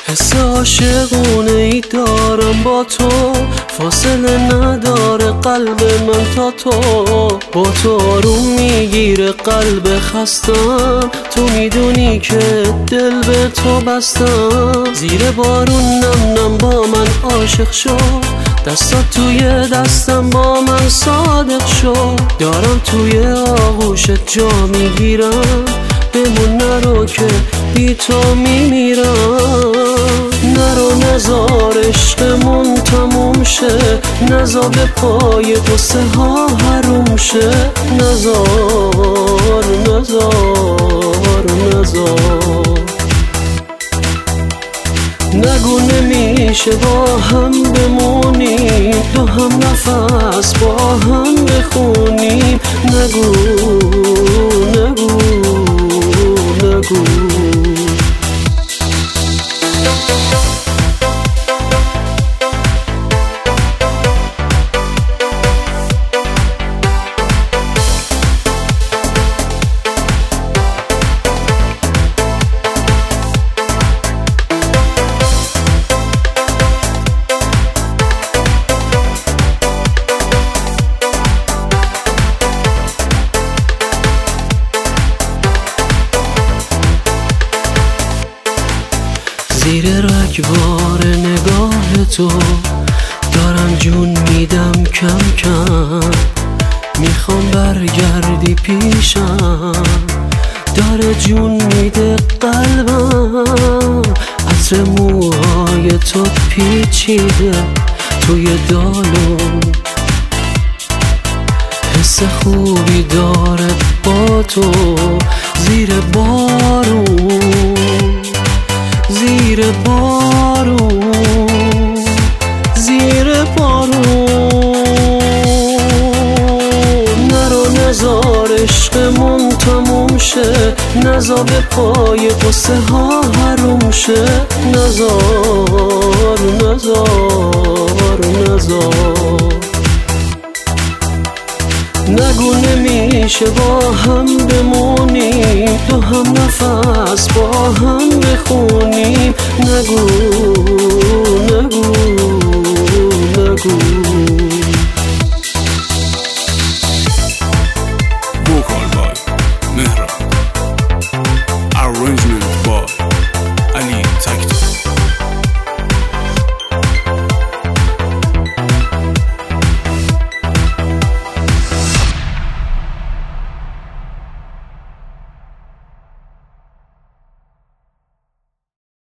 حس عاشقونه ای دارم با تو، فاصله نداره قلب من تا تو. با تو آروم میگیره قلب خستم، تو میدونی که دل به تو بستم. زیر بارون نم نم با من عاشق شو، دستات توی دستم با من صادق شو. دارم توی آغوشت جا میگیرم، بمون نرو که بی تو میمیرم. نرو نزار عشقمون تموم شه، نزار به پای قصه ها حروم شه. نزار نزار نزار، نگو نمیشه با هم بمونیم، دو هم نفس با هم بخونیم. نگو نگو نگو. زیر رگبار نگاه تو دارم جون میدم کم کم، میخوام برگردی پیشم، داره جون میده قلبم. عطر موهای تو پیچیده توی دالون، حس خوبی داره با تو. زیر بارون زیر بارون زیر بارون، نرو نزار عشقمون تموم شه، نزار به پای قصه ها حروم شه. نزار نزار نزار، نگو نمیشه با هم بمونیم، دو هم نفس با هم بخونیم. نگو